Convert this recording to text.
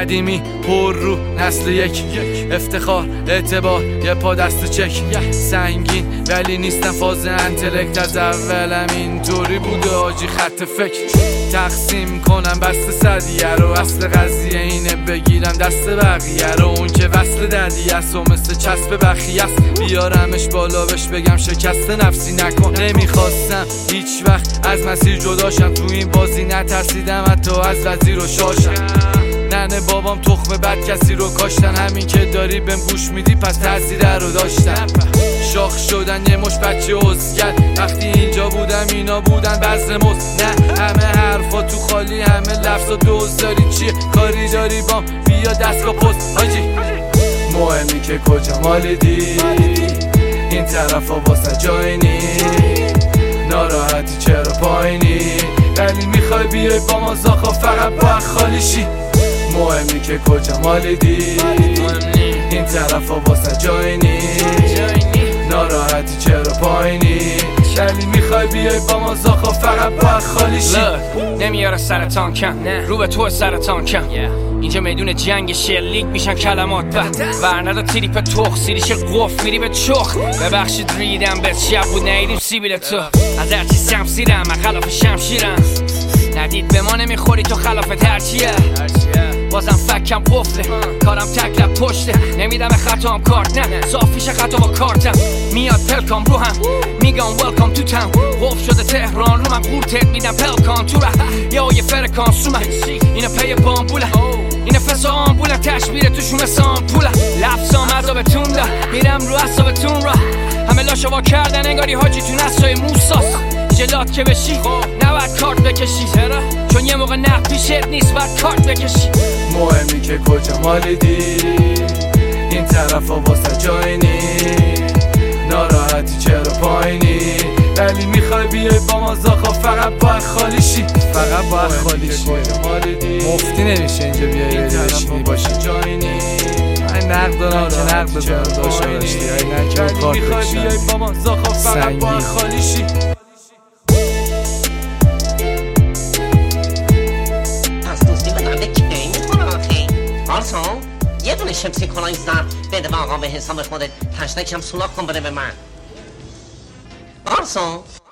قدیمی پر رو نسل یک افتخار اعتبار یه پا دست چک سنگین ولی نیستم فاز انتلکت از اولم اینطوری بوده آجی خط فکر تقسیم کنم بست صدیه رو اصل قضیه اینه بگیرم دست بقیه رو اون که وصل دردی است و مثل چسب بخی است بیارمش بالا بش بگم شکست نفسی نکن نمیخواستم هیچ وقت از مسیر جداشم تو این بازی نترسیدم حتی از وزیر و شاشم ننه بابام تخم بد کسی رو کاشتن همین که داری بهم گوش میدی پس تاثیر رو داشتن شاخ شدن یه مش بچه عزگر وقتی اینجا بودم اینا بودن بذر مز نه همه حرفا تو خالی همه لفظ و دوز داری چیه کاری داری بام بیا دستگاه پست حاجی مهمی که کجا مالیدی این طرفا واسه جای نی ناراحتی چرا پایینی ولی میخوای بیای با ما زاخا فقط با خالی شی مهمی که کجا مالیدی این طرفا واسه جای نی ناراحتی چرا پایینی ولی میخوای بیای با ما زاخا فقط با خالی شی نمیاره سرطان کم رو به تو سرطان کم اینجا میدون جنگ شلیک میشن کلمات ورندا تریپ تخ سیریش قف میری به چخ ببخشید ریدم به شب بود نیدیم سیبیل تو از هرچی سمسیرم من خلاف شمشیرم ندید به ما نمیخوری تو خلافت هرچیه بازم فکم قفله کارم تکلب پشته نمیدم به خطام کارت نه صافیش خطا با کارتم میاد پلکام رو هم میگم ولکام تو تاون قف شده تهران رو من قورتت میدم پلکان تو ره یا یه فرکانس رو من اینا پی بامبوله این نفس آمبوله تشبیره توشون مثل آمپوله لفظام عذابتون ده میرم رو عصابتون را همه لاشو وا کردن انگاری حاجی تو نسای موساس جلات که بشی نباید کارت بکشی چون یه موقع نه پیشت نیست باید کارت بکشی مهمی که کجا مالیدی این طرفا واسه جای نی ناراحتی چرا پایینی ولی میخوای بیای با ما زاخا فقط باید خالی شی فقط باید خالی شی مفتی نمیشه اینجا بیای بشینی باشی جای نی این نقد دارم که نقد دارم داشته باشی نه که کارت میخوای بیای با ما زاخا فقط باید خالی شی یه دونه شمسی کلاه زن بده به آقا به حساب خودت تشنکم سولاک کن بده به من.